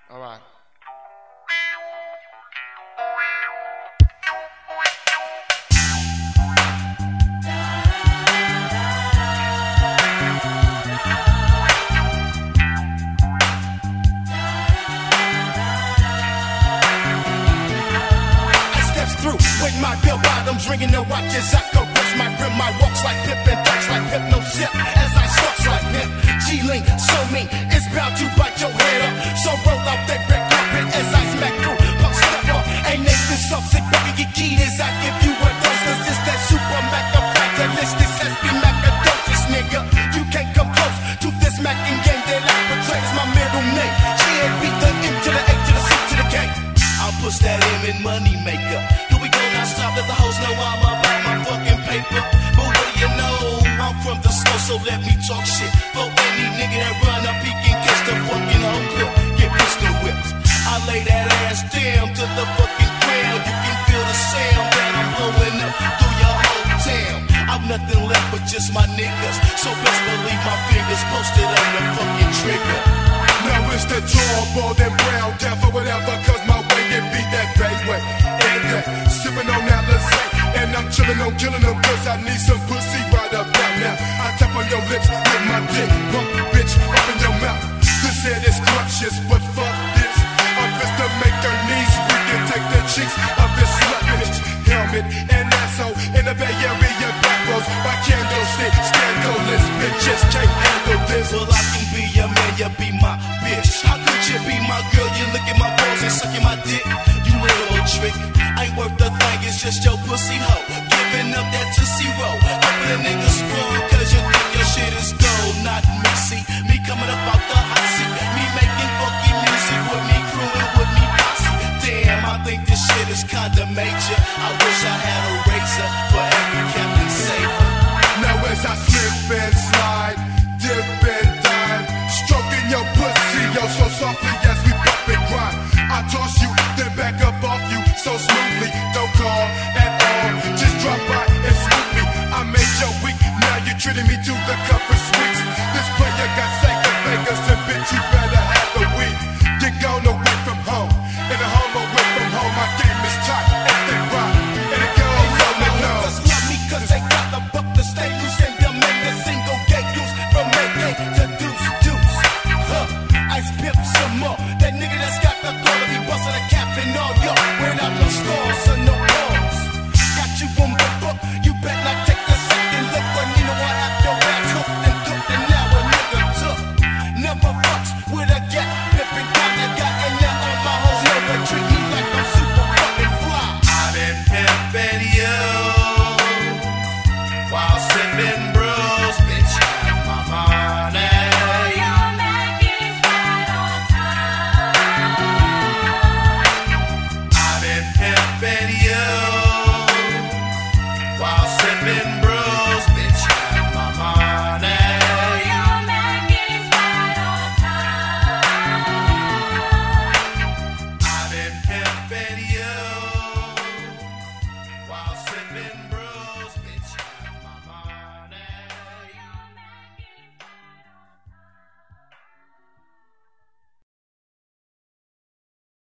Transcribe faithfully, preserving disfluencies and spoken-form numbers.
All right. With my bill bottoms ringing the watches, I go brush my rim, my walks like Pip and talks like Pip, no sip as I stalks like Pip. G-Link, so mean, it's bound to bite your head up. So roll out that red carpet as I smack through. Punk step up, ain't Nathan soft, sick, fucking get keyed as I give you a dose. Cause it's that super macafractalist, S P Macadocious, nigga. You can't come close to this Mackin game that I portray as my middle name. G and B, the M to the A to the C to the K. I'll push that M in money maker. Now stop, let the hoes know I'm about my fucking paper. But what do you know? I'm from the snow, so let me talk shit. For any nigga that run up, he can catch the fucking whole clip. Get pistol whipped. I lay that ass down to the fucking ground. You can feel the sound that I'm blowing up through your whole town. I've nothing left but just my niggas, so best believe my fingers posted on the fucking trigger. Now it's the tall, bald and brown, death or whatever, cause my way it beat that Bayway. And that, sipping on Alizé, and I'm chillin' on killing them cause I need some pussy right about now. I tap on your lips with my dick, pump bitch up in your mouth. This head is scrumptious, but fuck this. I'm fist to make her knees weak and take the cheeks of this slut bitch. Helmet and asshole in the Bay Area, black rose by candlestick. Scandalous bitches can't handle this. Well, I can be your man, you be my bitch. How could you be my girl? You look at my balls and sucking my dick. You little trick, ain't worth the thing, it's just your pussy hoe. Giving up that Tootsie Roll. Hoping a nigga sprung, cause you think your shit is gold. Not me, see, me coming up out the hot seat. Me making funky music with me crewing with me posse. Damn, I think this shit is kinda major. I wish I had a razor for every Captain Saver. Now as I slip and slide, dip and dive, stroking your pussy, yo, so softly as we bump and grind. I toss you, then back up off you, so smoothly, don't call at all, just drop by and swoop me. I made your week, now you're treating me to the cover sweets. This player got Sega Vegas, and bitch, you better have the week. You're gone away from home, and a home away from home, my game is tight, and they rock, and it goes on and on. Niggas love me cause they got the buck to stay loose, and they'll make a single gay goose from May Day to Deuce Deuce. Huh, Ice Pips.